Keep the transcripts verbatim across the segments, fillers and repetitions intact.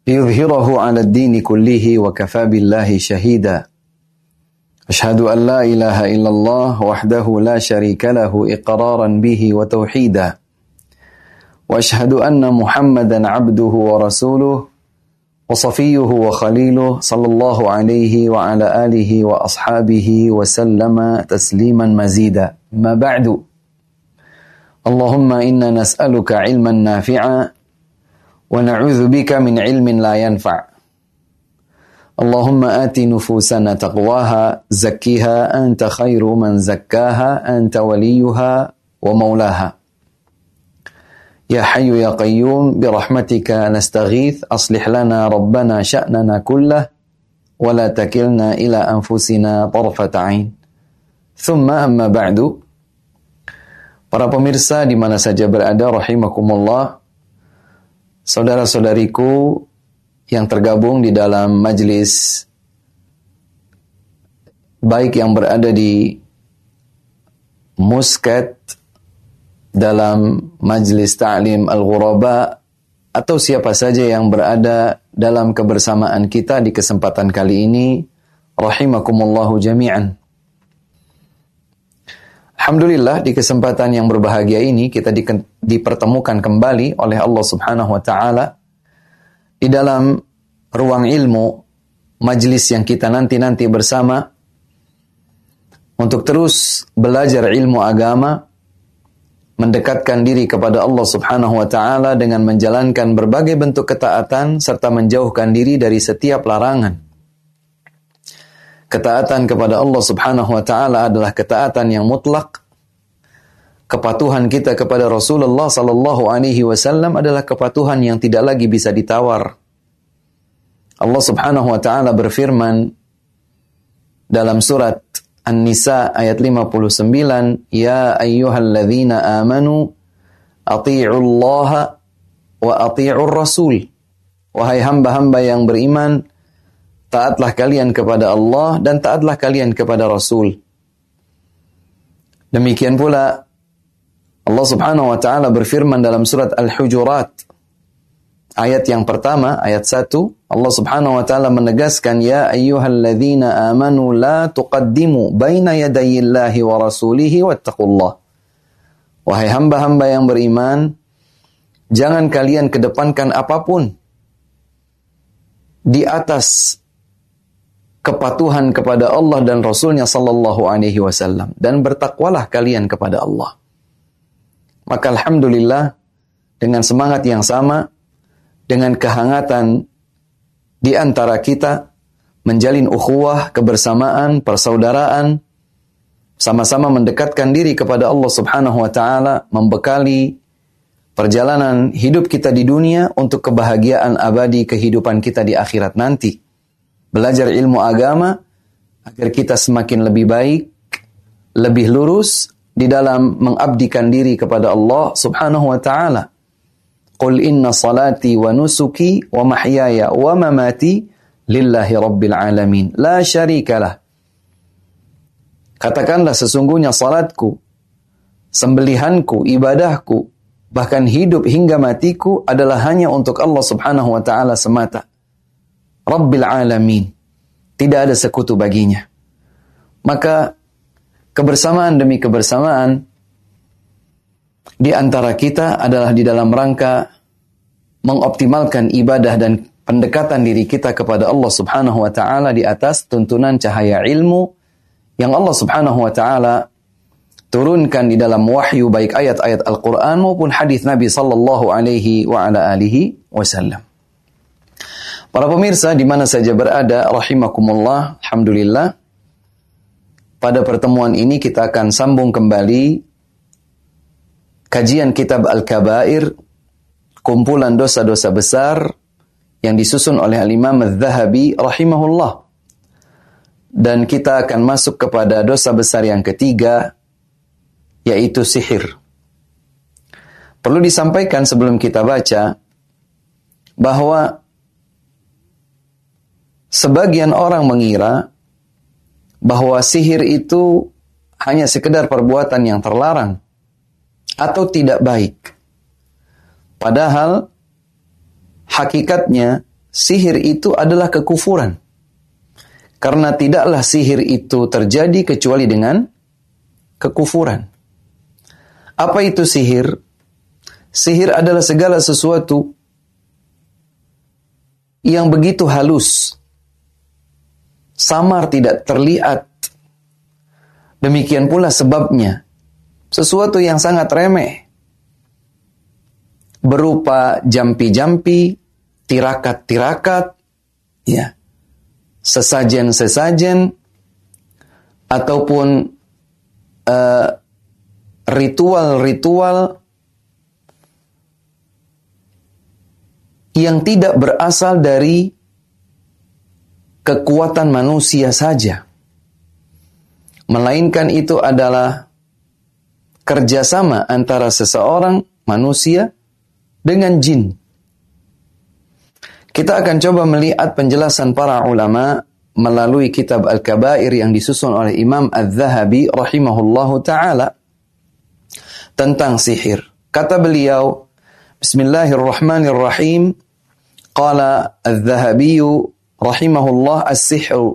liyudhhirahu 'ala ad-dini kullihi wa kafaa billahi shahida. Asyhadu an la ilaha illallah wahdahu la syarika lahu iqraran bihi wa tauhida. Wa asyhadu anna Muhammadan 'abduhu wa rasuluhu wa safiyyuhu wa khaliluhu sallallahu alaihi wa ala alihi wa ashabihi wa sallama tasliman mazida. Ma ba'du. Allahumma inna nas'aluka 'ilman nafi'a wa na'udzu bika min 'ilmin la yanfa'. Allahumma ati nufusana taqwaha zakkiha anta khairu man zakkaha anta waliyuha wa maulaha. Ya hayyu ya qayyum birahmatika nastaghith aslih lana rabbana sya'nana kullah wa la takilna ila anfusina tarfata 'ain. Thumma amma ba'du. Para pemirsa di mana saja berada rahimakumullah, saudara-saudariku yang tergabung di dalam majlis, baik yang berada di Muscat dalam majlis ta'lim al-ghuraba atau siapa saja yang berada dalam kebersamaan kita di kesempatan kali ini, rahimakumullahu jami'an. Alhamdulillah, di kesempatan yang berbahagia ini kita di, dipertemukan kembali oleh Allah Subhanahu wa taala di dalam ruang ilmu, majlis yang kita nanti-nanti bersama untuk terus belajar ilmu agama, mendekatkan diri kepada Allah Subhanahu wa taala dengan menjalankan berbagai bentuk ketaatan serta menjauhkan diri dari setiap larangan. Ketaatan kepada Allah Subhanahu wa taala adalah ketaatan yang mutlak. Kepatuhan kita kepada Rasulullah sallallahu alaihi wasallam adalah kepatuhan yang tidak lagi bisa ditawar. Allah Subhanahu wa taala berfirman dalam surat An-Nisa ayat lima puluh sembilan, "Ya ayyuhalladzina amanu athi'ullaha wa athi'ur rasul." Wahai hamba-hamba yang beriman, taatlah kalian kepada Allah dan taatlah kalian kepada Rasul. Demikian pula Allah Subhanahu wa taala berfirman dalam surat Al-Hujurat ayat yang pertama, ayat satu, Allah Subhanahu wa taala menegaskan, "Ya ayyuhalladzina amanu la tuqaddimu baina yadayillahi wa rasulihi wattaqullah." Wahai hamba-hamba yang beriman, jangan kalian kedepankan apapun di atas kepatuhan kepada Allah dan Rasulnya sallallahu alaihi wasallam, dan bertakwalah kalian kepada Allah. Maka alhamdulillah, dengan semangat yang sama, dengan kehangatan di antara kita, menjalin ukhuwah, kebersamaan, persaudaraan, sama-sama mendekatkan diri kepada Allah Subhanahu wa taala, membekali perjalanan hidup kita di dunia untuk kebahagiaan abadi kehidupan kita di akhirat nanti. Belajar ilmu agama agar kita semakin lebih baik, lebih lurus di dalam mengabdikan diri kepada Allah Subhanahu wa taala. Qul inna salati wa nusuki wa mahyaya wa mamati lillahi rabbil alamin la syarikalah. Katakanlah, sesungguhnya salatku, sembelihanku, ibadahku, bahkan hidup hingga matiku adalah hanya untuk Allah Subhanahu wa taala semata. Rabbil alamin. Tidak ada sekutu baginya. Maka kebersamaan demi kebersamaan di antara kita adalah di dalam rangka mengoptimalkan ibadah dan pendekatan diri kita kepada Allah Subhanahu wa taala di atas tuntunan cahaya ilmu yang Allah Subhanahu wa taala turunkan di dalam wahyu, baik ayat-ayat Al-Qur'an maupun hadis Nabi sallallahu alaihi wa ala alihi wasallam. Para pemirsa di mana saja berada rahimakumullah, alhamdulillah, pada pertemuan ini kita akan sambung kembali kajian kitab Al-Kabair, kumpulan dosa-dosa besar yang disusun oleh Al-Imam Adz-Dzahabi rahimahullah. Dan kita akan masuk kepada dosa besar yang ketiga, yaitu sihir. Perlu disampaikan sebelum kita baca bahwa sebagian orang mengira bahwa sihir itu hanya sekedar perbuatan yang terlarang atau tidak baik. Padahal hakikatnya sihir itu adalah kekufuran. Karena tidaklah sihir itu terjadi kecuali dengan kekufuran. Apa itu sihir? Sihir adalah segala sesuatu yang begitu halus, samar, tidak terlihat. Demikian pula sebabnya, sesuatu yang sangat remeh, berupa jampi-jampi, tirakat-tirakat, ya, sesajen-sesajen, ataupun uh, ritual-ritual yang tidak berasal dari kekuatan manusia saja, melainkan itu adalah kerjasama antara seseorang manusia dengan jin. Kita akan coba melihat penjelasan para ulama melalui kitab Al-Kabair yang disusun oleh Imam Az-Zahabi rahimahullahu ta'ala tentang sihir. Kata beliau, Bismillahirrahmanirrahim, qala Az-Zahabi rahimahullah as-sihru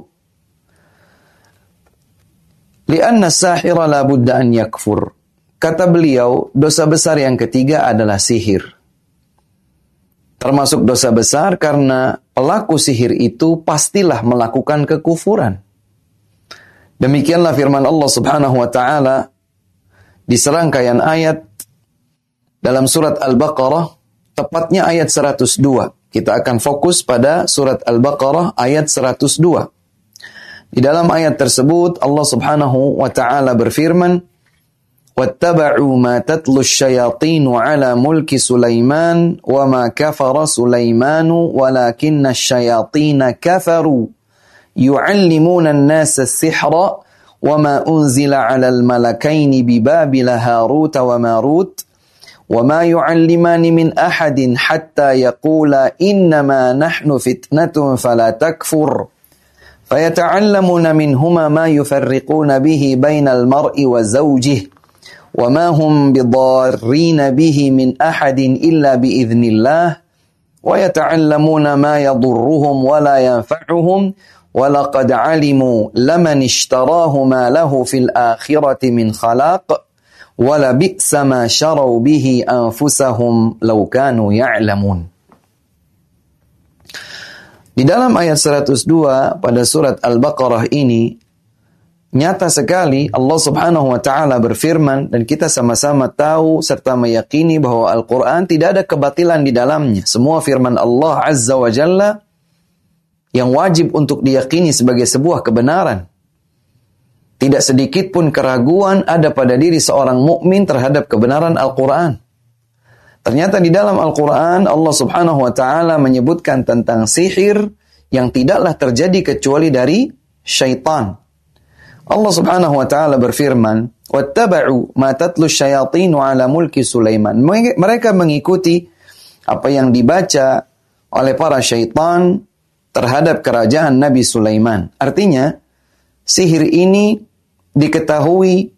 li'anna as-sahira la budda an yakfur. Kata beliau, dosa besar yang ketiga adalah sihir. Termasuk dosa besar karena pelaku sihir itu pastilah melakukan kekufuran. Demikianlah firman Allah Subhanahu wa taala di serangkaian ayat dalam surat Al-Baqarah, tepatnya ayat seratus dua. Kita akan fokus pada surat Al-Baqarah ayat seratus dua. Di dalam ayat tersebut Allah Subhanahu wa taala berfirman, وَاتَّبَعُوا مَا تَتْلُو الشَّيَاطِينُ عَلَى مُلْكِ سُلَيْمَانَ وَمَا كَفَرَ سُلَيْمَانُ وَلَكِنَّ الشَّيَاطِينَ كَفَرُوا يُعَلِّمُونَ النَّاسَ السِّحْرَ وَمَا أُنْزِلَ عَلَى الْمَلَكَيْنِ بِبَابِلَ هَارُوتَ وَمَارُوتَ وَمَا يُعَلِّمَانِ مِنْ أَحَدٍ حَتَّى يَقُولَا إِنَّمَا نَحْنُ فِتْنَةٌ فَلَا تَكْفُرْ فَيَتَعَلَّمُونَ مِنْهُمَا مَا يُفَرِّقُونَ بِهِ بَيْنَ الْمَرْءِ وَزَوْجِهِ وَمَا هُمْ بِضَارِّينَ بِهِ مِنْ أَحَدٍ إِلَّا بِإِذْنِ اللَّهِ وَيَتَعَلَّمُونَ مَا يَضُرُّهُمْ وَلَا يَنفَعُهُمْ وَلَقَدْ عَلِمُوا لَمَنِ اشْتَرَاهُ مَا لَهُ فِي الْآخِرَةِ مِنْ خَلَاقٍ وَلَبِئْسَ مَا شَرَوْا بِهِ أَنفُسَهُمْ لَوْ كَانُوا يَعْلَمُونَ. Di dalam ayat seratus dua pada surat Al-Baqarah ini, nyata sekali Allah Subhanahu wa taala berfirman, dan kita sama-sama tahu serta meyakini bahwa Al-Qur'an tidak ada kebatilan di dalamnya. Semua firman Allah Azza wa Jalla yang wajib untuk diyakini sebagai sebuah kebenaran. Tidak sedikit pun keraguan ada pada diri seorang mukmin terhadap kebenaran Al-Qur'an. Ternyata di dalam Al-Qur'an Allah Subhanahu wa taala menyebutkan tentang sihir yang tidaklah terjadi kecuali dari syaitan. Allah Subhanahu wa taala berfirman, "Wattaba'u ma tatlu asyayatin 'ala mulki Sulaiman." Mereka mengikuti apa yang dibaca oleh para syaitan terhadap kerajaan Nabi Sulaiman. Artinya, sihir ini diketahui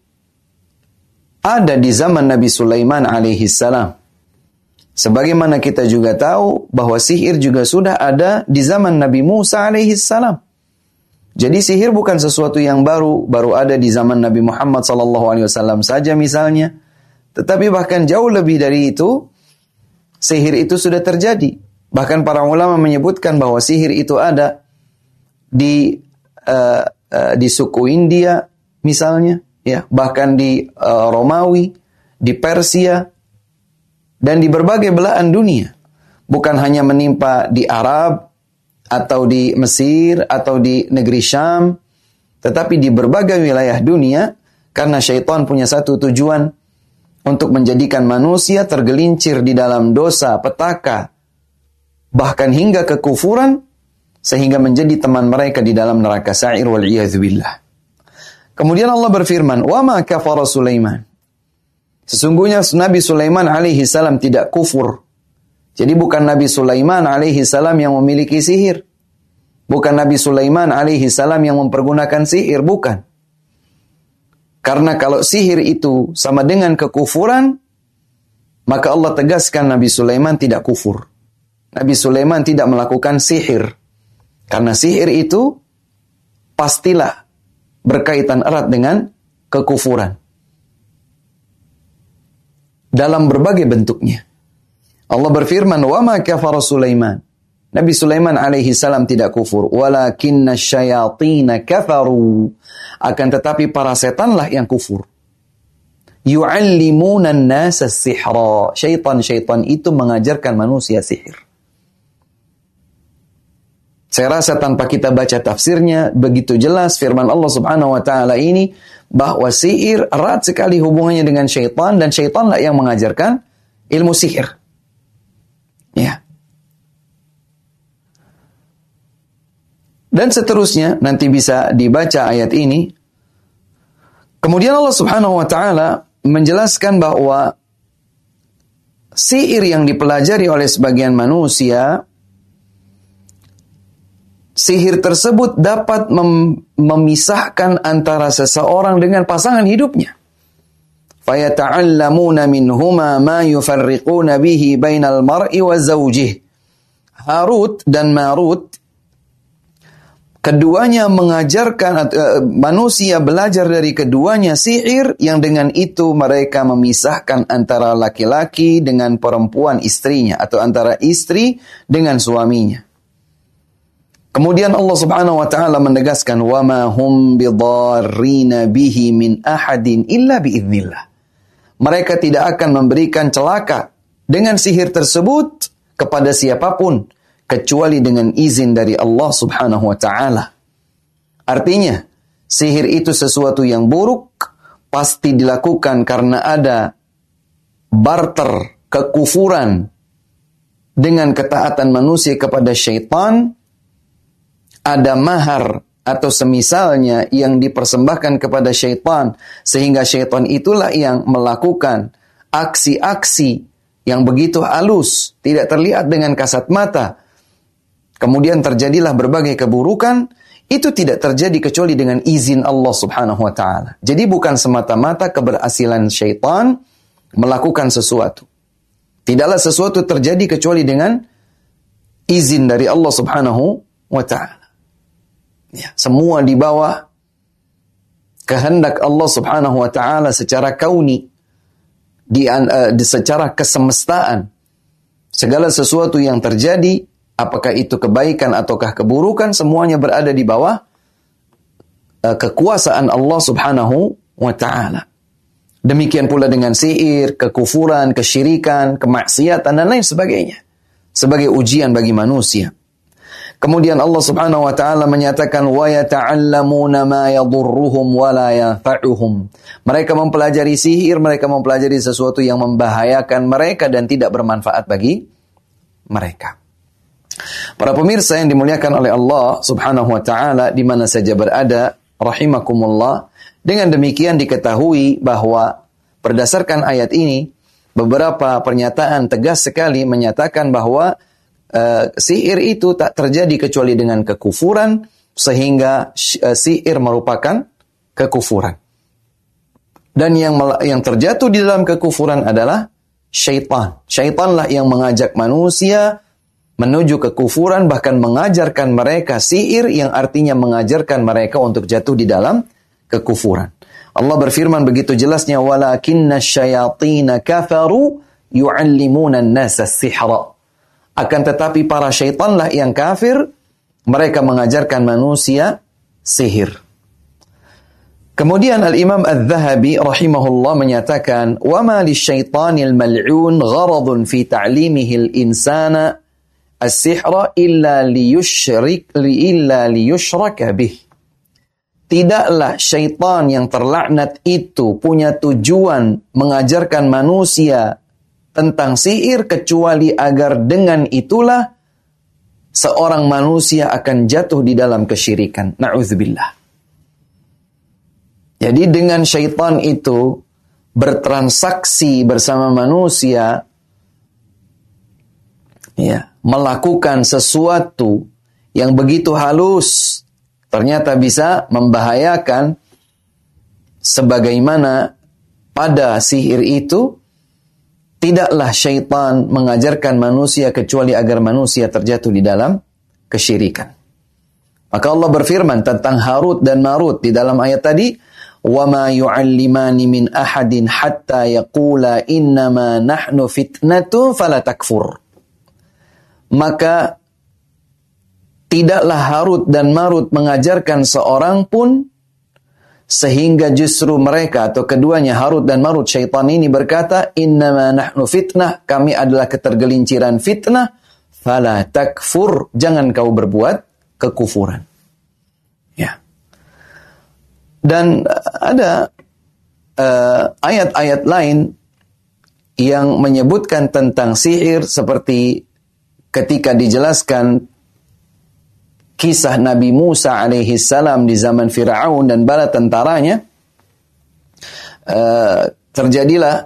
ada di zaman Nabi Sulaiman alaihi salam. Sebagaimana kita juga tahu bahwa sihir juga sudah ada di zaman Nabi Musa alaihi salam. Jadi sihir bukan sesuatu yang baru, baru ada di zaman Nabi Muhammad sallallahu alaihi wasallam saja misalnya. Tetapi bahkan jauh lebih dari itu, sihir itu sudah terjadi. Bahkan para ulama menyebutkan bahwa sihir itu ada di uh, uh, di suku India misalnya, ya, bahkan di uh, Romawi, di Persia, dan di berbagai belahan dunia. Bukan hanya menimpa di Arab, atau di Mesir, atau di negeri Syam, tetapi di berbagai wilayah dunia, karena syaitan punya satu tujuan, untuk menjadikan manusia tergelincir di dalam dosa, petaka, bahkan hingga kekufuran, sehingga menjadi teman mereka di dalam neraka sa'ir wal'iyadzubillah. Kemudian Allah berfirman, "Wa ma kafara Sulaiman." Sesungguhnya Nabi Sulaiman alaihi salam tidak kufur. Jadi bukan Nabi Sulaiman alaihi salam yang memiliki sihir. Bukan Nabi Sulaiman alaihi salam yang mempergunakan sihir, bukan. Karena kalau sihir itu sama dengan kekufuran, maka Allah tegaskan Nabi Sulaiman tidak kufur. Nabi Sulaiman tidak melakukan sihir. Karena sihir itu pastilah berkaitan erat dengan kekufuran. Dalam berbagai bentuknya. Allah berfirman, "Wa ma kafara Sulaiman." Nabi Sulaiman alaihi salam tidak kufur. "Walakinna syayatina kafaru." Akan tetapi para setanlah yang kufur. "Yu'allimuna an-nasa as-sihra." Syaitan-syaitan itu mengajarkan manusia sihir. Saya rasa tanpa kita baca tafsirnya, begitu jelas firman Allah subhanahu wa ta'ala ini, bahwa sihir erat sekali hubungannya dengan syaitan, dan syaitanlah yang mengajarkan ilmu sihir. Ya. Dan seterusnya, nanti bisa dibaca ayat ini. Kemudian Allah subhanahu wa ta'ala menjelaskan bahwa sihir yang dipelajari oleh sebagian manusia, sihir tersebut dapat mem- memisahkan antara seseorang dengan pasangan hidupnya. فَيَتَعَلَّمُونَ مِنْهُمَا مَا يُفَرِّقُونَ بِهِ بَيْنَ الْمَرْءِ وَزَوْجِهِ. Harut dan Marut, keduanya mengajarkan, uh, manusia belajar dari keduanya sihir yang dengan itu mereka memisahkan antara laki-laki dengan perempuan istrinya, atau antara istri dengan suaminya. Kemudian Allah subhanahu wa ta'ala menegaskan, وَمَا هُمْ بِضَارِّينَ بِهِ مِنْ أَحَدٍ إِلَّا بِإِذْنِ. Mereka tidak akan memberikan celaka dengan sihir tersebut kepada siapapun, kecuali dengan izin dari Allah subhanahu wa ta'ala. Artinya, sihir itu sesuatu yang buruk, pasti dilakukan karena ada barter, kekufuran, dengan ketaatan manusia kepada syaitan. Ada mahar atau semisalnya yang dipersembahkan kepada syaitan, sehingga syaitan itulah yang melakukan aksi-aksi yang begitu halus, tidak terlihat dengan kasat mata. Kemudian terjadilah berbagai keburukan. Itu tidak terjadi kecuali dengan izin Allah subhanahu wa ta'ala. Jadi bukan semata-mata keberhasilan syaitan melakukan sesuatu. Tidaklah sesuatu terjadi kecuali dengan izin dari Allah subhanahu wa ta'ala. Ya, semua di bawah kehendak Allah subhanahu wa ta'ala secara kauni, di, uh, di secara kesemestaan. Segala sesuatu yang terjadi, apakah itu kebaikan ataukah keburukan, semuanya berada di bawah uh, kekuasaan Allah subhanahu wa ta'ala. Demikian pula dengan sihir, kekufuran, kesyirikan, kemaksiatan, dan lain sebagainya. Sebagai ujian bagi manusia. Kemudian Allah subhanahu wa ta'ala menyatakan, وَيَتَعَلَّمُونَ مَا يَضُرُّهُمْ وَلَا يَنْفَعُهُمْ. Mereka mempelajari sihir, mereka mempelajari sesuatu yang membahayakan mereka dan tidak bermanfaat bagi mereka. Para pemirsa yang dimuliakan oleh Allah subhanahu wa ta'ala, di mana saja berada, rahimakumullah. Dengan demikian diketahui bahwa berdasarkan ayat ini, beberapa pernyataan tegas sekali menyatakan bahwa Uh, sihir itu tak terjadi kecuali dengan kekufuran, sehingga uh, sihir merupakan kekufuran. Dan yang yang terjatuh di dalam kekufuran adalah syaitan. Syaitanlah yang mengajak manusia menuju kekufuran, bahkan mengajarkan mereka sihir yang artinya mengajarkan mereka untuk jatuh di dalam kekufuran. Allah berfirman begitu jelasnya, walakinna syayatina kafaru yu'allimuna an-nasa as-sihra. Akan tetapi para syaitanlah yang kafir, mereka mengajarkan manusia sihir. Kemudian Al-Imam Al-Zahabi rahimahullah menyatakan, وَمَا لِلشَّيْطَانِ الْمَلْعُونَ غَرَضٌ فِي تَعْلِيمِهِ الْإِنسَانَ السِّحْرَ إِلَّا لِيُشْرِكَ إِلَّا لِيُشْرَكَ بِهِ. Tidaklah syaitan yang terlaknat itu punya tujuan mengajarkan manusia tentang sihir, kecuali agar dengan itulah seorang manusia akan jatuh di dalam kesyirikan. Na'udzubillah. Jadi dengan syaitan itu bertransaksi bersama manusia, ya, melakukan sesuatu yang begitu halus, ternyata bisa membahayakan, sebagaimana pada sihir itu tidaklah syaitan mengajarkan manusia kecuali agar manusia terjatuh di dalam kesyirikan. Maka Allah berfirman tentang Harut dan Marut di dalam ayat tadi, وَمَا يُعَلِّمَانِ مِنْ أَحَدٍ حَتَّى يَقُولَا إِنَّمَا نَحْنُ فِتْنَةٌ فَلَا تَكْفُرْ. Maka tidaklah Harut dan Marut mengajarkan seorang pun, sehingga justru mereka atau keduanya Harut dan Marut, syaitan ini berkata, innama nahnu fitnah, kami adalah ketergelinciran fitnah, fala takfur, jangan kau berbuat kekufuran. Ya. Dan ada uh, ayat-ayat lain yang menyebutkan tentang sihir, seperti ketika dijelaskan kisah Nabi Musa alaihi salam di zaman Fir'aun dan bala tentaranya, uh, terjadilah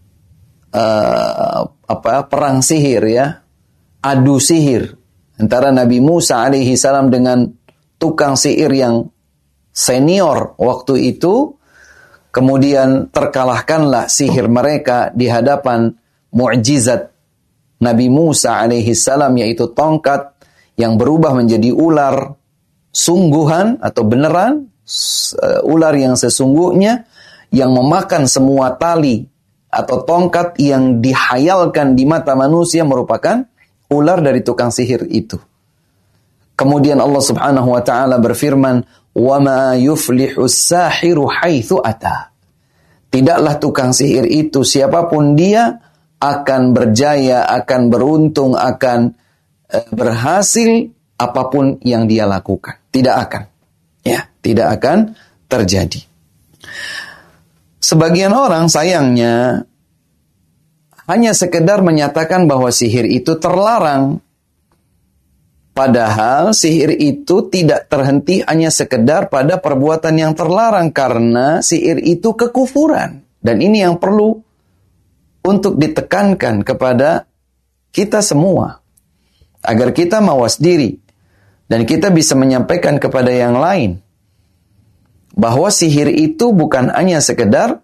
uh, apa perang sihir, ya, adu sihir antara Nabi Musa alaihi salam dengan tukang sihir yang senior waktu itu. Kemudian terkalahkanlah sihir mereka di hadapan mukjizat Nabi Musa alaihi salam, yaitu tongkat yang berubah menjadi ular sungguhan atau beneran, uh, ular yang sesungguhnya, yang memakan semua tali atau tongkat yang dihayalkan di mata manusia merupakan ular dari tukang sihir itu. Kemudian Allah Subhanahu wa taala berfirman, "Wa ma yuflihu as-sahiru haitsu ata." Tidaklah tukang sihir itu, siapapun dia, akan berjaya, akan beruntung, akan berhasil apapun yang dia lakukan. Tidak akan. Ya, tidak akan terjadi. Sebagian orang sayangnya hanya sekedar menyatakan bahwa sihir itu terlarang. Padahal sihir itu tidak terhenti hanya sekedar pada perbuatan yang terlarang, karena sihir itu kekufuran. Dan ini yang perlu untuk ditekankan kepada kita semua, agar kita mawas diri dan kita bisa menyampaikan kepada yang lain bahwa sihir itu bukan hanya sekedar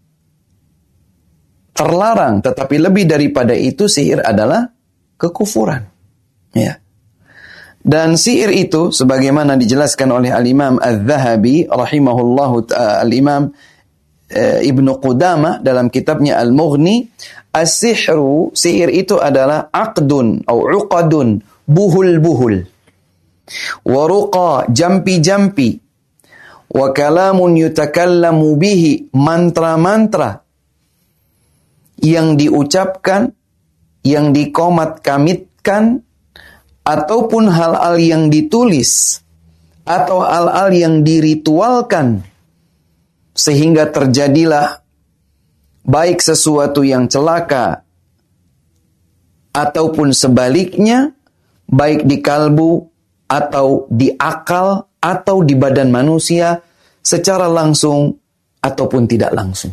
terlarang, tetapi lebih daripada itu, sihir adalah kekufuran. Ya. Dan sihir itu sebagaimana dijelaskan oleh Al-Imam Al-Zahabi rahimahullahu ta'ala, Al-Imam uh, Ibnu Qudamah dalam kitabnya Al-Mughni, as-sihru, sihir itu adalah aqdun atau uqadun, buhul-buhul, wa ruqa, jampi-jampi, wa kalamun yutakallamu bihi, mantra-mantra yang diucapkan, yang dikomat-kamitkan, ataupun hal-hal yang ditulis, atau hal-hal yang diritualkan, sehingga terjadilah baik sesuatu yang celaka, ataupun sebaliknya, baik di kalbu, atau di akal, atau di badan manusia, secara langsung, ataupun tidak langsung.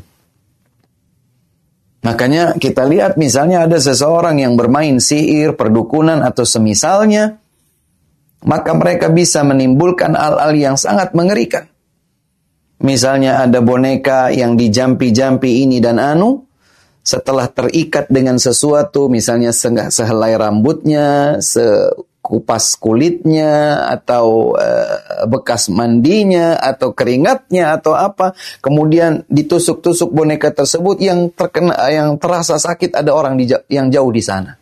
Makanya kita lihat misalnya ada seseorang yang bermain sihir, perdukunan, atau semisalnya, maka mereka bisa menimbulkan hal-hal yang sangat mengerikan. Misalnya ada boneka yang dijampi-jampi ini dan anu, setelah terikat dengan sesuatu, misalnya sehelai rambutnya, sekupas kulitnya, atau uh, bekas mandinya, atau keringatnya, atau apa, kemudian ditusuk-tusuk boneka tersebut, yang terkena, yang terasa sakit ada orang di, yang jauh di sana.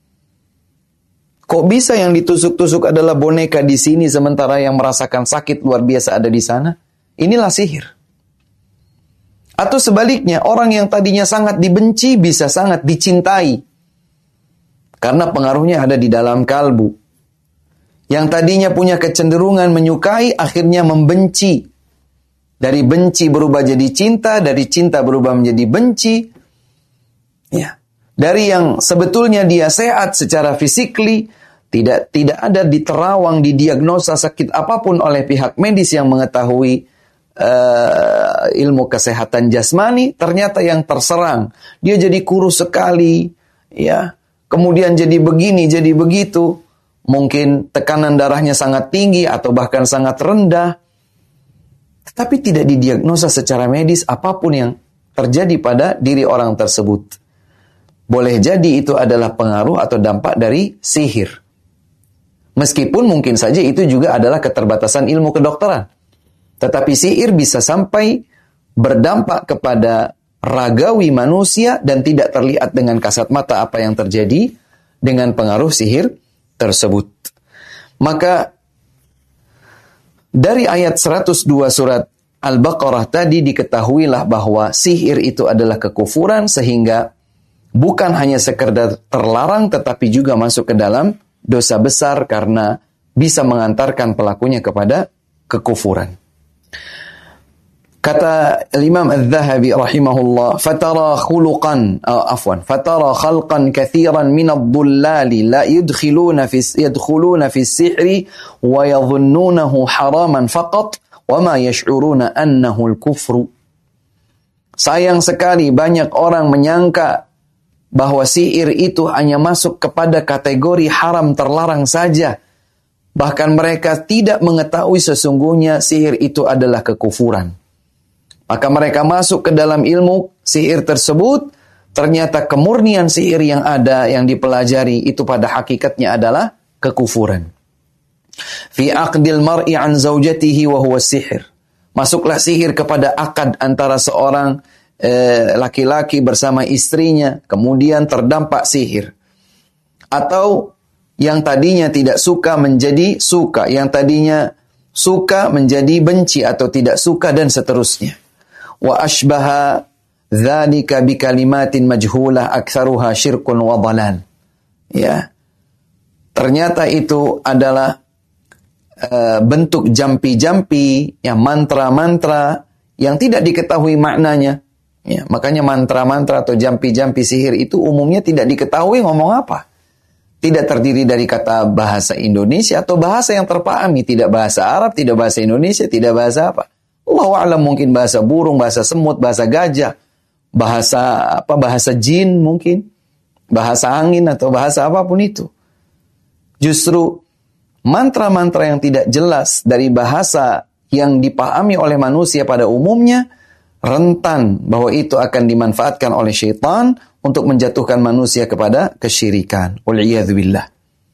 Kok bisa yang ditusuk-tusuk adalah boneka di sini, sementara yang merasakan sakit luar biasa ada di sana? Inilah sihir. Atau sebaliknya, orang yang tadinya sangat dibenci bisa sangat dicintai, karena pengaruhnya ada di dalam kalbu. Yang tadinya punya kecenderungan menyukai, akhirnya membenci. Dari benci berubah jadi cinta, dari cinta berubah menjadi benci. Ya. Dari yang sebetulnya dia sehat secara fisikly, tidak tidak ada di terawang, didiagnosa sakit apapun oleh pihak medis yang mengetahui Uh, ilmu kesehatan jasmani, ternyata yang terserang, dia jadi kurus sekali, ya, kemudian jadi begini, jadi begitu, mungkin tekanan darahnya sangat tinggi atau bahkan sangat rendah, tetapi tidak didiagnosa secara medis apapun yang terjadi pada diri orang tersebut. boleh jadi itu adalah pengaruh atau dampak dari sihir. Meskipun mungkin saja itu juga adalah keterbatasan ilmu kedokteran. Tetapi sihir bisa sampai berdampak kepada ragawi manusia dan tidak terlihat dengan kasat mata apa yang terjadi dengan pengaruh sihir tersebut. Maka dari ayat seratus dua surat Al-Baqarah tadi diketahuilah bahwa sihir itu adalah kekufuran, sehingga bukan hanya sekedar terlarang tetapi juga masuk ke dalam dosa besar karena bisa mengantarkan pelakunya kepada kekufuran. Kata Imam Al-Zahabi rahimahullah, fatara khuluqan uh, afwan fatara khalqan katsiran min ad-dhullali la yadkhuluna fi yadkhuluna fi as-sihri wa yadhunnunahu haraman faqat wa ma yash'uruna annahu al-kufru. Sayang sekali banyak orang menyangka bahwa sihir itu hanya masuk kepada kategori haram terlarang saja. Bahkan mereka tidak mengetahui sesungguhnya sihir itu adalah kekufuran. Maka mereka masuk ke dalam ilmu sihir tersebut, ternyata kemurnian sihir yang ada, yang dipelajari, itu pada hakikatnya adalah kekufuran. Fi aqdil mar'i an zaujatihi wa huwa sihir. Masuklah sihir kepada akad antara seorang eh, laki-laki bersama istrinya, kemudian terdampak sihir. Atau yang tadinya tidak suka menjadi suka, yang tadinya suka menjadi benci atau tidak suka, dan seterusnya. Wa ashbaha dzalika bi kalimatin majhulah aktsaruha syirkun wa dhalal. Ya. Ternyata itu adalah uh, bentuk jampi-jampi, ya, mantra-mantra yang tidak diketahui maknanya. Ya, makanya mantra-mantra atau jampi-jampi sihir itu umumnya tidak diketahui ngomong apa. Tidak terdiri dari kata bahasa Indonesia atau bahasa yang terpahami, tidak bahasa Arab, tidak bahasa Indonesia, tidak bahasa apa. Allahu a'lam, mungkin bahasa burung, bahasa semut, bahasa gajah, bahasa apa, bahasa jin mungkin, bahasa angin atau bahasa apapun itu. Justru mantra-mantra yang tidak jelas dari bahasa yang dipahami oleh manusia pada umumnya rentan bahwa itu akan dimanfaatkan oleh syaitan untuk menjatuhkan manusia kepada kesyirikan. Wal'iyadzubillah.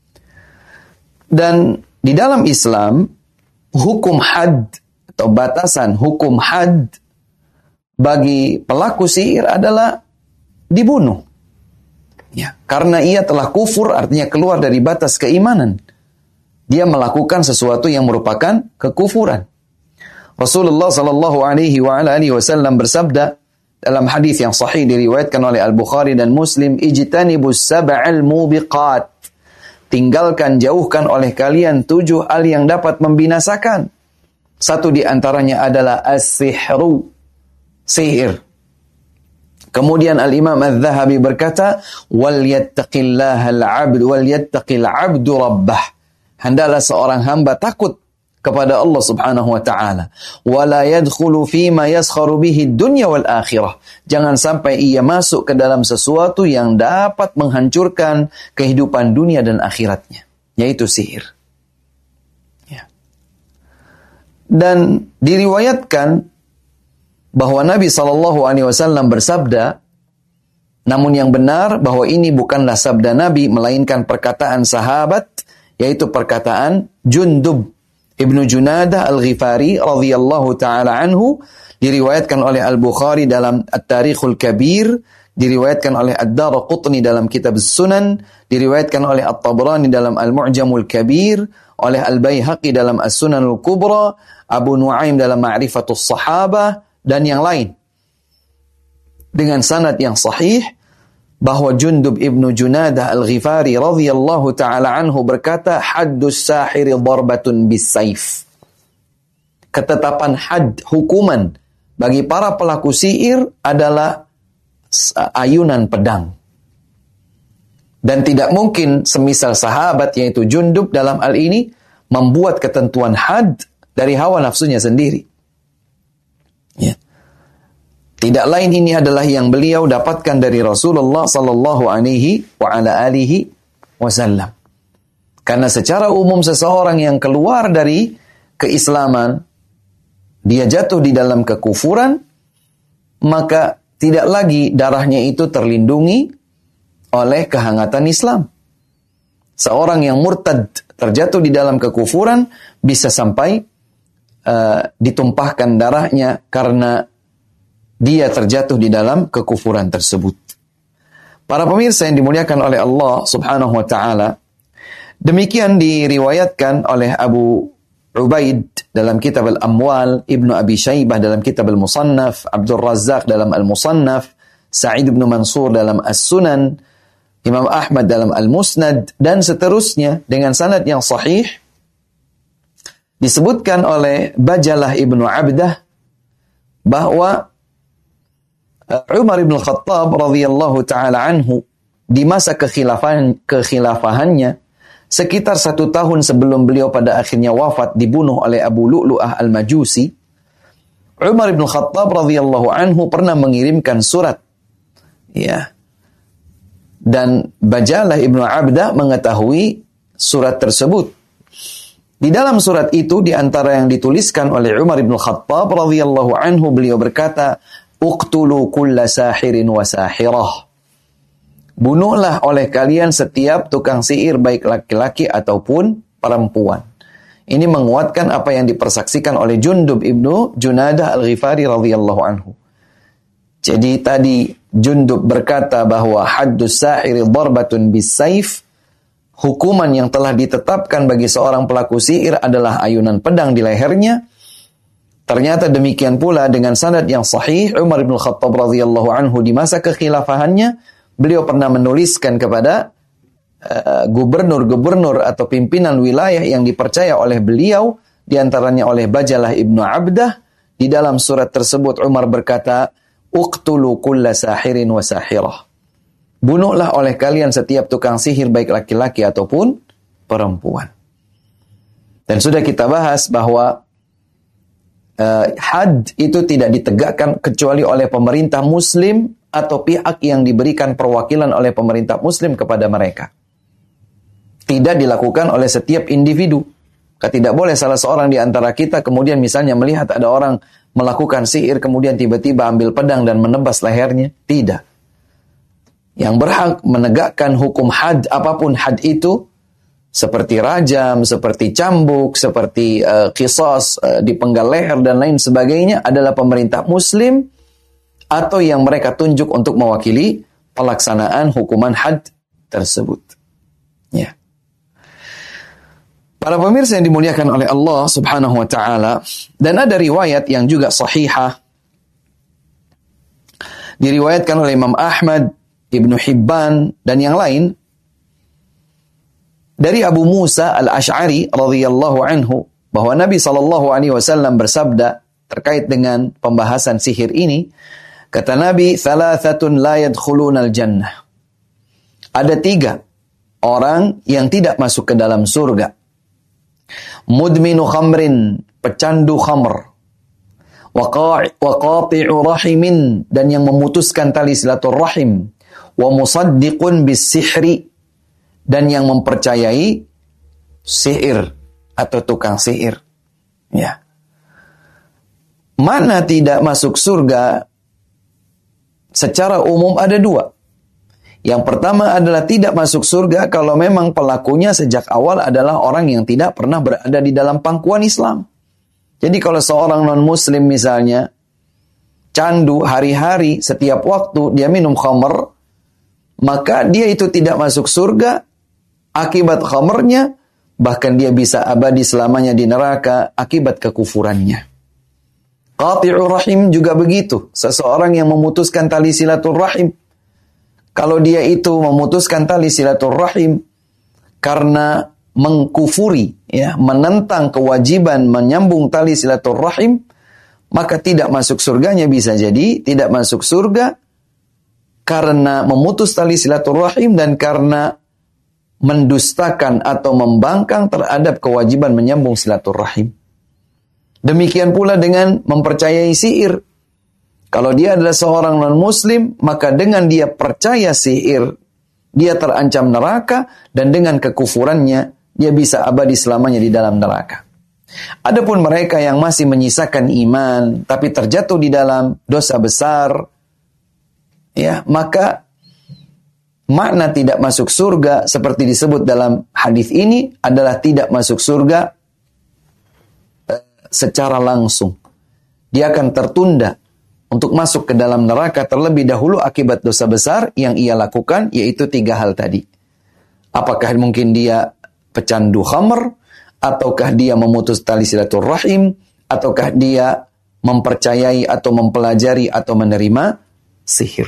Dan di dalam Islam, hukum had atau batasan hukum had bagi pelaku sihir adalah dibunuh. Ya, karena ia telah kufur, artinya keluar dari batas keimanan. Dia melakukan sesuatu yang merupakan kekufuran. Rasulullah sallallahu alaihi wa ala alihi wasallam bersabda dalam hadis yang sahih diriwayatkan oleh Al-Bukhari dan Muslim, ijtanibus sab'al mubiqat. Tinggalkan, jauhkan oleh kalian tujuh hal yang dapat membinasakan. Satu di antaranya adalah as-sihru, sihir. Kemudian Al-Imam Al-Zahabi berkata, wal yattaqillaha al-'abd wal yattaqil 'abdu rabbah. Hendaklah seorang hamba takut kepada Allah Subhanahu wa taala. Wala yadkhulu fima yaskharu bihi dunya wal akhirah. Jangan sampai ia masuk ke dalam sesuatu yang dapat menghancurkan kehidupan dunia dan akhiratnya, yaitu sihir. Dan diriwayatkan bahwa Nabi shallallahu alaihi wasallam bersabda, namun yang benar bahwa ini bukanlah sabda Nabi, melainkan perkataan sahabat, yaitu perkataan Jundub Ibnu Junadah Al-Ghifari radhiyallahu ta'ala anhu, diriwayatkan oleh Al-Bukhari dalam At-Tarikhul Kabir, diriwayatkan oleh Ad-Daraqutni dalam Kitab Sunan, diriwayatkan oleh At-Tabrani dalam Al-Mu'jamul Kabir, oleh Al-Baihaqi dalam As-Sunanul Kubra, Abu Nuaim dalam Ma'rifatus Sahabah, dan yang lain. Dengan sanad yang sahih, bahwa Jundub Ibnu Junadah Al-Ghifari radhiyallahu ta'ala anhu berkata, haddus sahiri darbatun bis-saif. Ketetapan had, hukuman bagi para pelaku sihir adalah ayunan pedang. Dan tidak mungkin semisal sahabat yaitu Jundub dalam hal ini membuat ketentuan had dari hawa nafsunya sendiri. Ya. Tidak lain ini adalah yang beliau dapatkan dari Rasulullah sallallahu alaihi wa ala alihi wasallam. Karena secara umum seseorang yang keluar dari keislaman, dia jatuh di dalam kekufuran, maka tidak lagi darahnya itu terlindungi oleh kehangatan Islam. Seorang yang murtad terjatuh di dalam kekufuran bisa sampai uh, ditumpahkan darahnya karena dia terjatuh di dalam kekufuran tersebut. Para pemirsa yang dimuliakan oleh Allah Subhanahu wa taala, demikian diriwayatkan oleh Abu Ubaid dalam kitab Al-Amwal, Ibnu Abi Syaibah dalam kitab Al-Musannaf, Abdul Razzaq dalam Al-Musannaf, Sa'id bin Mansur dalam As-Sunan, Imam Ahmad dalam Al-Musnad, dan seterusnya dengan sanad yang sahih. Disebutkan oleh Bajalah Ibnu Abdah bahwa Umar bin Khattab radhiyallahu ta'ala anhu di masa kekhilafahan, kekhilafahannya sekitar satu tahun sebelum beliau pada akhirnya wafat dibunuh oleh Abu Lu'lu'ah Al-Majusi, Umar bin Khattab radhiyallahu anhu pernah mengirimkan surat, ya, dan Bajalah Ibnu Abdah mengetahui surat tersebut. Di dalam surat itu di antara yang dituliskan oleh Umar bin Khattab radhiyallahu anhu, beliau berkata, "Uqtulu kulla sahirin wa sahirah." Bunuhlah oleh kalian setiap tukang sihir baik laki-laki ataupun perempuan. Ini menguatkan apa yang dipersaksikan oleh Jundub ibnu Junadah Al-Ghifari radhiyallahu anhu. Jadi tadi Jundub berkata bahwa haddus sahiri darbatun bis-saif, hukuman yang telah ditetapkan bagi seorang pelaku sihir adalah ayunan pedang di lehernya. Ternyata demikian pula dengan sanad yang sahih, Umar bin Khattab radhiyallahu anhu di masa kekhilafahannya, beliau pernah menuliskan kepada uh, gubernur-gubernur atau pimpinan wilayah yang dipercaya oleh beliau, di antaranya oleh Bajalah Ibnu Abdah. Di dalam surat tersebut Umar berkata, "Uqtulu kulla sahirin wa sahirah." Bunuhlah oleh kalian setiap tukang sihir baik laki-laki ataupun perempuan. Dan sudah kita bahas bahwa Uh, had itu tidak ditegakkan kecuali oleh pemerintah muslim atau pihak yang diberikan perwakilan oleh pemerintah muslim kepada mereka. Tidak dilakukan oleh setiap individu. Tidak boleh salah seorang di antara kita kemudian misalnya melihat ada orang melakukan sihir kemudian tiba-tiba ambil pedang dan menebas lehernya. Tidak. Yang berhak menegakkan hukum had, apapun had itu, seperti rajam, seperti cambuk, seperti uh, qisas, uh, dipenggal leher dan lain sebagainya adalah pemerintah muslim atau yang mereka tunjuk untuk mewakili pelaksanaan hukuman had tersebut. Ya. Para pemirsa yang dimuliakan oleh Allah Subhanahu wa taala, dan ada riwayat yang juga sahihah diriwayatkan oleh Imam Ahmad, Ibnu Hibban dan yang lain dari Abu Musa Al-Asy'ari radhiyallahu anhu bahwa Nabi sallallahu alaihi wasallam bersabda terkait dengan pembahasan sihir ini, kata Nabi, "Thalathatun la yadkhulunal jannah." Ada tiga orang yang tidak masuk ke dalam surga. Mudminu khamrin, pecandu khamr. Wa qati'u rahimin, dan yang memutuskan tali silaturahim. Wa musaddiqun bis sihri, dan yang mempercayai sihir atau tukang sihir. Ya. Mana tidak masuk surga? Secara umum ada dua. Yang pertama adalah tidak masuk surga kalau memang pelakunya sejak awal adalah orang yang tidak pernah berada di dalam pangkuan Islam. Jadi kalau seorang non-muslim misalnya candu hari-hari setiap waktu dia minum khamr, maka dia itu tidak masuk surga. Akibat khamrnya, bahkan dia bisa abadi selamanya di neraka akibat kekufurannya. Qati'ur rahim juga begitu. Seseorang yang memutuskan tali silaturahim, kalau dia itu memutuskan tali silaturahim karena mengkufuri, ya, menentang kewajiban menyambung tali silaturahim, maka tidak masuk surganya bisa jadi tidak masuk surga karena memutus tali silaturahim dan karena mendustakan atau membangkang terhadap kewajiban menyambung silaturahim. Demikian pula dengan mempercayai sihir. Kalau dia adalah seorang non-muslim, maka dengan dia percaya sihir, dia terancam neraka, dan dengan kekufurannya, dia bisa abadi selamanya di dalam neraka. Adapun mereka yang masih menyisakan iman, tapi terjatuh di dalam dosa besar, ya, maka makna tidak masuk surga seperti disebut dalam hadis ini adalah tidak masuk surga uh, secara langsung. Dia akan tertunda untuk masuk ke dalam neraka terlebih dahulu akibat dosa besar yang ia lakukan, yaitu tiga hal tadi. Apakah mungkin dia pecandu khamr, ataukah dia memutus tali silaturahim, ataukah dia mempercayai atau mempelajari atau menerima sihir.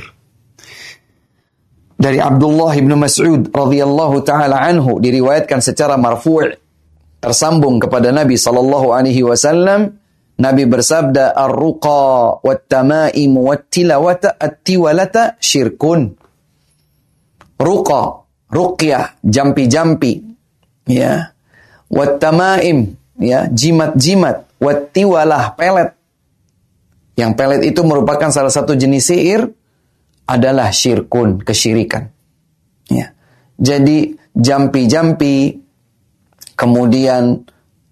Dari Abdullah bin Mas'ud radhiyallahu taala anhu diriwayatkan secara marfu' tersambung kepada Nabi sallallahu alaihi wasallam, Nabi bersabda, ar-ruqa wat-tamaim wat-tilawata at-tiwalata syirkun. Ruqa, ruqyah, jampi-jampi, ya. Wat-tamaim, ya, jimat-jimat, wat-tiwalah, pelet. Yang pelet itu merupakan salah satu jenis sihir, adalah syirkun, kesyirikan. Ya. Jadi jampi-jampi, kemudian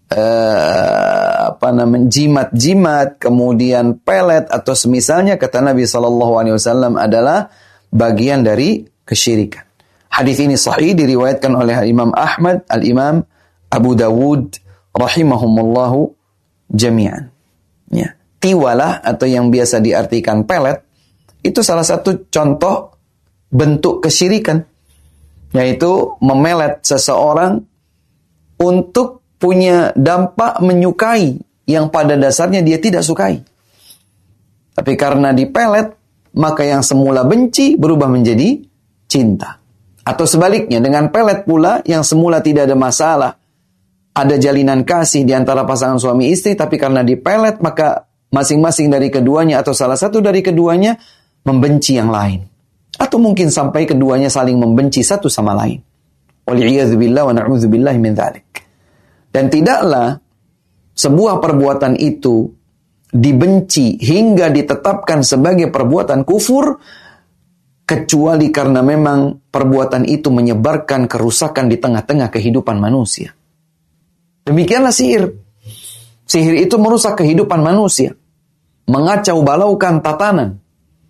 eh, apa namanya, jimat-jimat, kemudian pelet atau semisalnya, kata Nabi sallallahu alaihi wasallam, adalah bagian dari kesyirikan. Hadis ini sahih, diriwayatkan oleh Imam Ahmad, Al-Imam Abu Dawud rahimahumullahu jami'an. Ya. Tiwalah atau yang biasa diartikan pelet itu salah satu contoh bentuk kesyirikan, yaitu memelet seseorang untuk punya dampak menyukai yang pada dasarnya dia tidak sukai. Tapi karena dipelet, maka yang semula benci berubah menjadi cinta. Atau sebaliknya, dengan pelet pula yang semula tidak ada masalah, ada jalinan kasih di antara pasangan suami istri, tapi karena dipelet maka masing-masing dari keduanya atau salah satu dari keduanya membenci yang lain. Atau mungkin sampai keduanya saling membenci satu sama lain. Wal'iyadzubillah wa na'udzubillah min dzalik. Dan tidaklah sebuah perbuatan itu dibenci hingga ditetapkan sebagai perbuatan kufur kecuali karena memang perbuatan itu menyebarkan kerusakan di tengah-tengah kehidupan manusia. Demikianlah sihir. Sihir itu merusak kehidupan manusia, mengacau balaukan tatanan.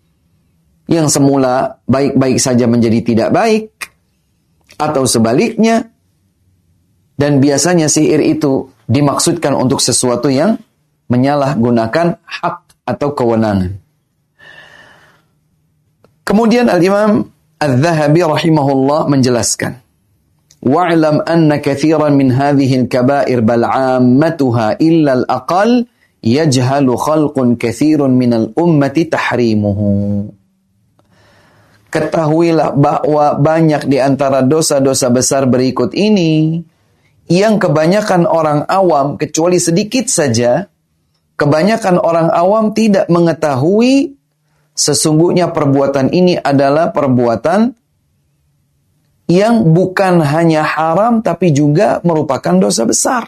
Yang semula baik-baik saja menjadi tidak baik, atau sebaliknya. Dan biasanya sihir itu dimaksudkan untuk sesuatu yang menyalahgunakan hak atau kewenangan. Kemudian Al-Imam Al-Zahabi rahimahullah menjelaskan, wa'lam anna kathiran min hadhihi al-kaba'ir bal 'ammatuha illa al-aqal yajhalu khalqun kathirun min al-ummati tahrimuhu. Ketahuilah bahwa banyak di antara dosa-dosa besar berikut ini yang kebanyakan orang awam, kecuali sedikit saja, kebanyakan orang awam tidak mengetahui sesungguhnya perbuatan ini adalah perbuatan yang bukan hanya haram tapi juga merupakan dosa besar.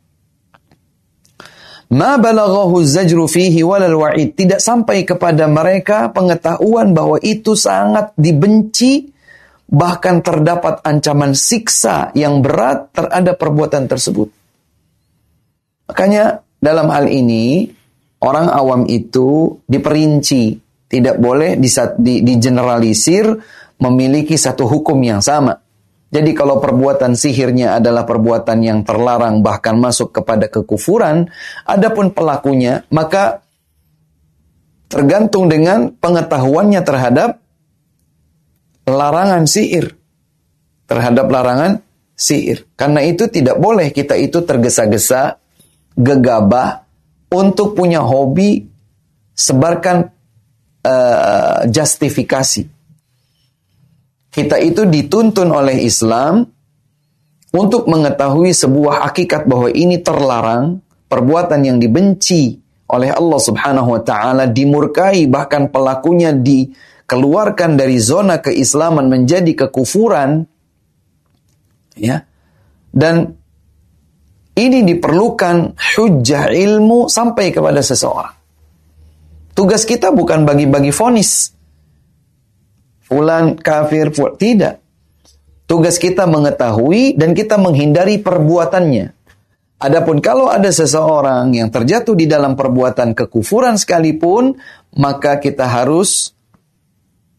Ma balaghahu zajru fihi walal wa'id, tidak sampai kepada mereka pengetahuan bahwa itu sangat dibenci, bahkan terdapat ancaman siksa yang berat terhadap perbuatan tersebut. Makanya dalam hal ini orang awam itu diperinci, tidak boleh digeneralisir memiliki satu hukum yang sama. Jadi kalau perbuatan sihirnya adalah perbuatan yang terlarang bahkan masuk kepada kekufuran, adapun pelakunya maka tergantung dengan pengetahuannya terhadap larangan sihir. Terhadap larangan sihir. Karena itu tidak boleh kita itu tergesa-gesa, gegabah untuk punya hobi sebarkan uh, justifikasi. Kita itu dituntun oleh Islam untuk mengetahui sebuah hakikat bahwa ini terlarang, perbuatan yang dibenci oleh Allah Subhanahu wa taala, dimurkai, bahkan pelakunya dikeluarkan dari zona keislaman menjadi kekufuran. Ya. Dan ini diperlukan hujjah ilmu sampai kepada seseorang. Tugas kita bukan bagi-bagi vonis. Fulan kafir, fulan. Tidak. Tugas kita mengetahui dan kita menghindari perbuatannya. Adapun kalau ada seseorang yang terjatuh di dalam perbuatan kekufuran sekalipun, maka kita harus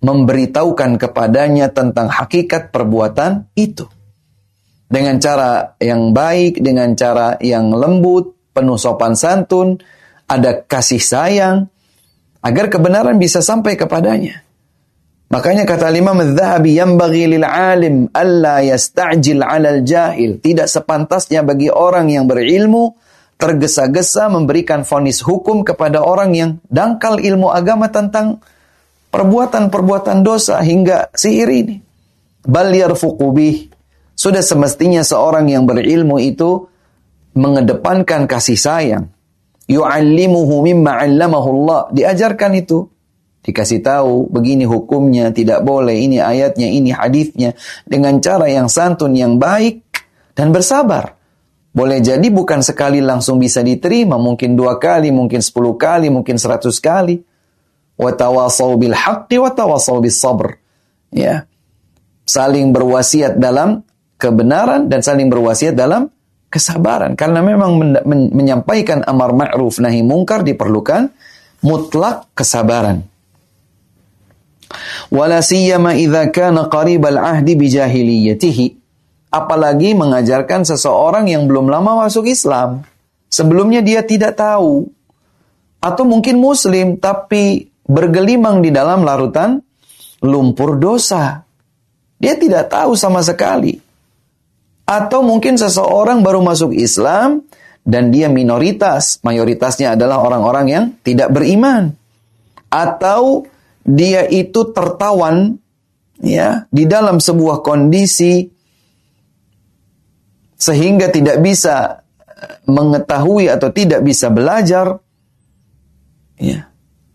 memberitahukan kepadanya tentang hakikat perbuatan itu. Dengan cara yang baik, dengan cara yang lembut, penuh sopan santun, ada kasih sayang, agar kebenaran bisa sampai kepadanya. Makanya kata Imam Az-Zahabi, yanbaghi lil alim alla yasta'jil 'alal jahil. Tidak sepantasnya bagi orang yang berilmu tergesa-gesa memberikan vonis hukum kepada orang yang dangkal ilmu agama tentang perbuatan-perbuatan dosa hingga sihir ini. Bal yarfuqu bih. Sudah semestinya seorang yang berilmu itu mengedepankan kasih sayang. Yu'allimuhu mimma 'allamahu Allah. Diajarkan itu. Dikasih tahu, begini hukumnya, tidak boleh, ini ayatnya, ini hadisnya. Dengan cara yang santun, yang baik, dan bersabar. Boleh jadi bukan sekali langsung bisa diterima. Mungkin dua kali, mungkin sepuluh kali, mungkin seratus kali. Wa tawasaw bil haqqi wa tawasaw bis sabr. Ya. Saling berwasiat dalam kebenaran dan saling berwasiat dalam kesabaran. Karena memang men- men- menyampaikan amar ma'ruf nahi mungkar diperlukan mutlak kesabaran. Wala siyama idza kana qaribal ahdi bi jahiliyatihi. Apalagi mengajarkan seseorang yang belum lama masuk Islam. Sebelumnya dia tidak tahu. Atau mungkin muslim tapi bergelimang di dalam larutan lumpur dosa. Dia tidak tahu sama sekali. Atau mungkin seseorang baru masuk Islam dan dia minoritas. Mayoritasnya adalah orang-orang yang tidak beriman. Atau dia itu tertawan ya di dalam sebuah kondisi sehingga tidak bisa mengetahui atau tidak bisa belajar. Ya.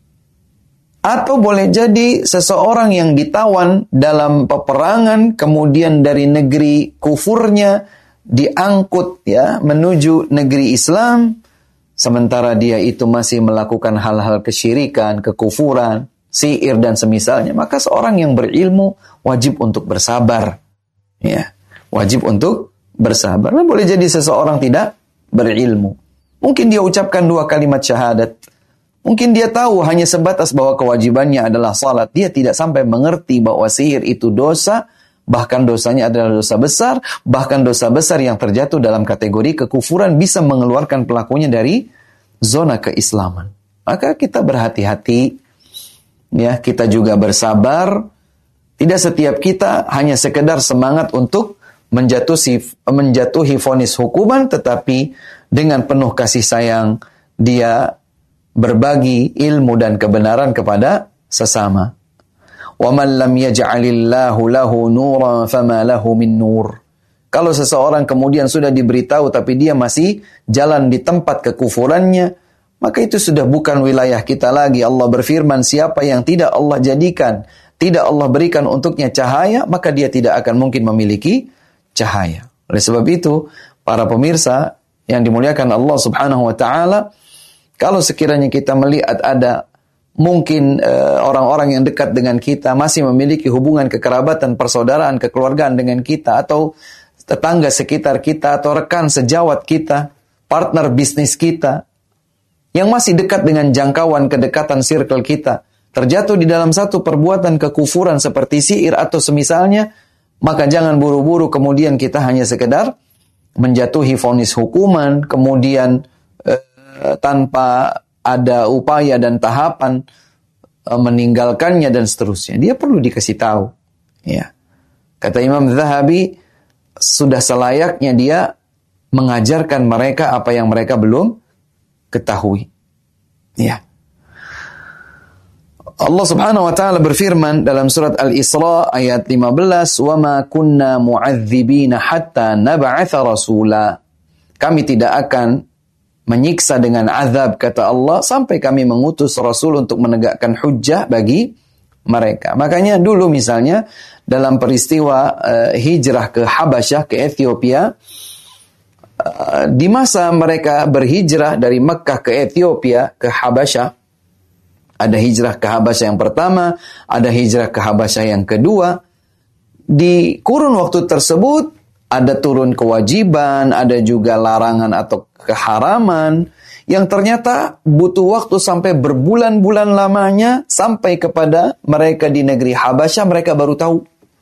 Atau boleh jadi seseorang yang ditawan dalam peperangan, kemudian dari negeri kufurnya diangkut ya menuju negeri Islam, sementara dia itu masih melakukan hal-hal kesyirikan, kekufuran, sihir dan semisalnya. Maka seorang yang berilmu wajib untuk bersabar. Ya, wajib untuk bersabar. Nah, boleh jadi seseorang tidak berilmu. Mungkin dia ucapkan dua kalimat syahadat. Mungkin dia tahu hanya sebatas bahwa kewajibannya adalah salat. Dia tidak sampai mengerti bahwa sihir itu dosa, bahkan dosanya adalah dosa besar, bahkan dosa besar yang terjatuh dalam kategori kekufuran bisa mengeluarkan pelakunya dari zona keislaman. Maka kita berhati-hati, ya, kita juga bersabar. Tidak setiap kita hanya sekedar semangat untuk menjatuhi menjatuhi vonis hukuman, tetapi dengan penuh kasih sayang dia berbagi ilmu dan kebenaran kepada sesama. Wa man lam yaj'alillahu lahu nuran fama lahu min nur. Kalau seseorang kemudian sudah diberitahu tapi dia masih jalan di tempat kekufurannya, maka itu sudah bukan wilayah kita lagi. Allah berfirman, siapa yang tidak Allah jadikan, tidak Allah berikan untuknya cahaya, maka dia tidak akan mungkin memiliki cahaya. Oleh sebab itu, para pemirsa yang dimuliakan Allah Subhanahu wa taala, kalau sekiranya kita melihat ada mungkin uh, orang-orang yang dekat dengan kita masih memiliki hubungan kekerabatan, persaudaraan, kekeluargaan dengan kita, atau tetangga sekitar kita, atau rekan sejawat kita, partner bisnis kita, yang masih dekat dengan jangkauan kedekatan circle kita, terjatuh di dalam satu perbuatan kekufuran seperti sihir atau semisalnya, maka jangan buru-buru kemudian kita hanya sekedar menjatuhi vonis hukuman, kemudian uh, tanpa ada upaya dan tahapan uh, meninggalkannya dan seterusnya. Dia perlu dikasih tahu. Ya. Kata Imam Zahabi, sudah selayaknya dia mengajarkan mereka apa yang mereka belum ketahui. Ya. Allah Subhanahu wa taala berfirman dalam surat Al-Isra ayat lima belas, "Wa ma kunna mu'adzibina hatta nab'atha rasula." Kami tidak akan menyiksa dengan azab, kata Allah, sampai kami mengutus Rasul untuk menegakkan hujjah bagi mereka. Makanya dulu misalnya dalam peristiwa uh, hijrah ke Habasyah, ke Ethiopia, uh, di masa mereka berhijrah dari Mekkah ke Ethiopia, ke Habasyah, ada hijrah ke Habasyah yang pertama, ada hijrah ke Habasyah yang kedua. Di kurun waktu tersebut ada turun kewajiban, ada juga larangan atau keharaman yang ternyata butuh waktu sampai berbulan-bulan lamanya sampai kepada mereka di negeri Habasyah, mereka baru tahu.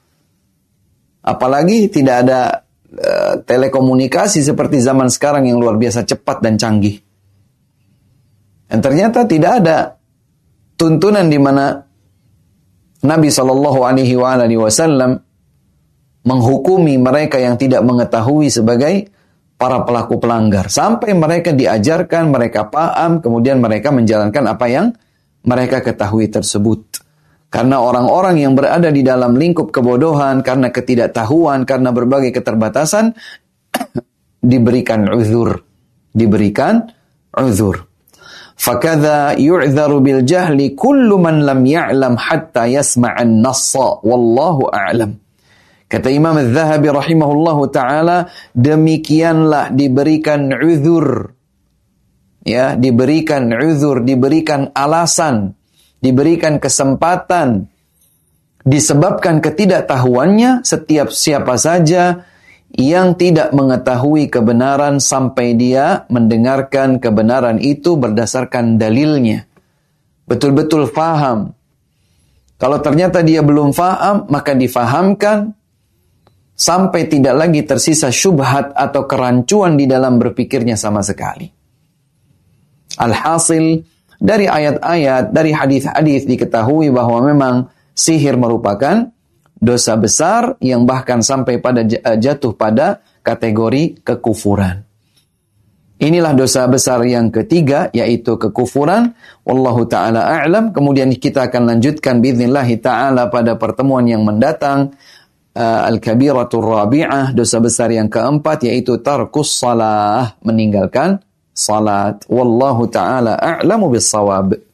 Apalagi tidak ada uh, telekomunikasi seperti zaman sekarang yang luar biasa cepat dan canggih. Dan ternyata tidak ada tuntunan di mana Nabi shallallahu alaihi wasallam menghukumi mereka yang tidak mengetahui sebagai para pelaku pelanggar. Sampai mereka diajarkan, mereka paham, kemudian mereka menjalankan apa yang mereka ketahui tersebut. Karena orang-orang yang berada di dalam lingkup kebodohan, karena ketidaktahuan, karena berbagai keterbatasan, diberikan uzur. Diberikan uzur. Fakadha yu'dharu bil jahli kullu man lam ya'lam hatta yasma'an nassa. Wallahu a'lam. Kata Imam Az-Zahabi rahimahullahu ta'ala, demikianlah diberikan uzur. Ya, diberikan uzur, diberikan alasan, diberikan kesempatan, disebabkan ketidaktahuannya setiap siapa saja yang tidak mengetahui kebenaran sampai dia mendengarkan kebenaran itu berdasarkan dalilnya. Betul-betul faham. Kalau ternyata dia belum faham, maka difahamkan sampai tidak lagi tersisa syubhat atau kerancuan di dalam berpikirnya sama sekali. Alhasil, dari ayat-ayat, dari hadis-hadis diketahui bahwa memang sihir merupakan dosa besar yang bahkan sampai pada jatuh pada kategori kekufuran. Inilah dosa besar yang ketiga, yaitu kekufuran. Wallahu ta'ala a'lam. Kemudian kita akan lanjutkan biidhnillahi ta'ala pada pertemuan yang mendatang. Uh, Al-kabiratul rabi'ah, dosa besar yang keempat, yaitu tarkus salah, meninggalkan salat. Wallahu ta'ala a'lamu bis-shawab.